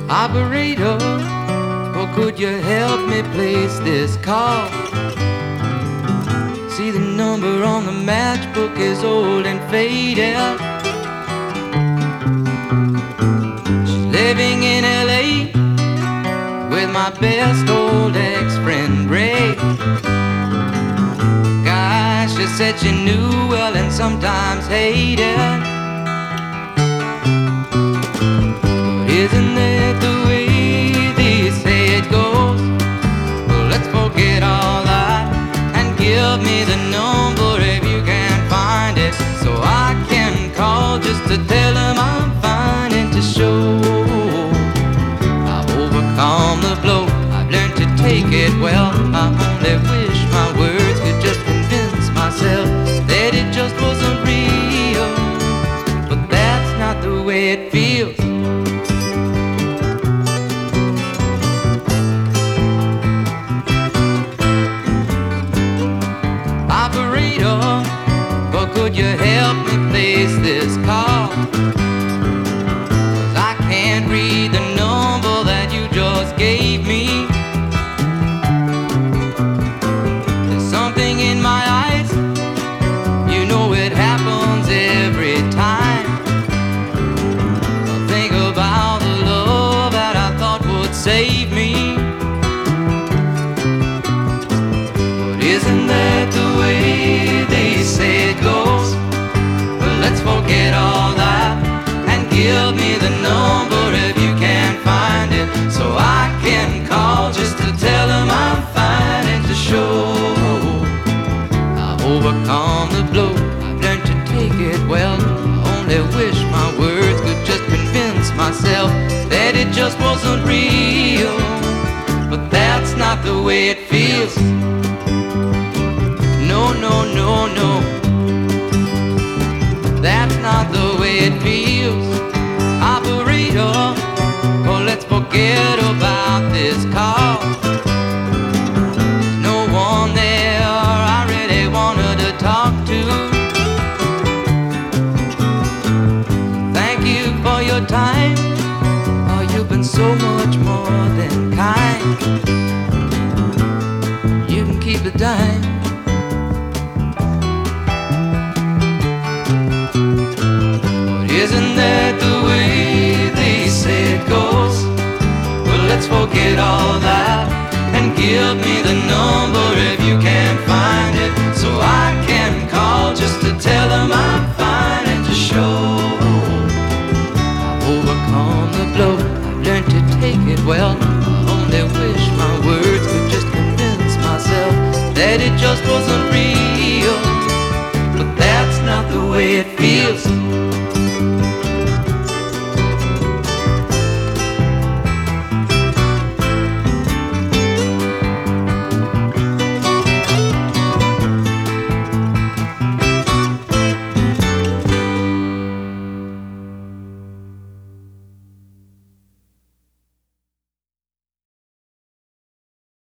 Operator, or could you help me place this call? See, the number on the matchbook is old and faded. She's living in LA with my best old ex-friend Ray. Gosh, she said she knew well and sometimes hated. But isn't that the way they say it goes? Well, let's forget all that and give me the number if you can find it, so I can call just to tell them I'm fine and to show I've overcome the blow. I've learned to take it well. I only wish my words could just convince myself that it just wasn't real, but that's not the way it feels. Operator, or could you help me place this call? 'Cause I can't read the number that you just gave me. There's something in my eyes, you know it happens every time. I think about the love that I thought would save me. But isn't that the way they say it goes? Well, let's forget all that and give me the number if you can find it, so I can call just to tell them I'm fine and to show I've overcome the blow. I've learned to take it well. I only wish my words could just convince myself that it just wasn't real, but that's not the way it feels. No, no, no, no, that's not the way it feels. Operator, well, let's forget about this call. There's no one there I really wanted to talk to. Thank you for your time. Oh, you've been so much more than kind. You can keep the dime. Isn't that the way they say it goes? Well, let's forget all that and give me the number if you can find it, so I can call just to tell them I'm fine and to show I've overcome the blow. I've learned to take it well. I only wish my words could just convince myself that it just wasn't real, but that's not the way it feels.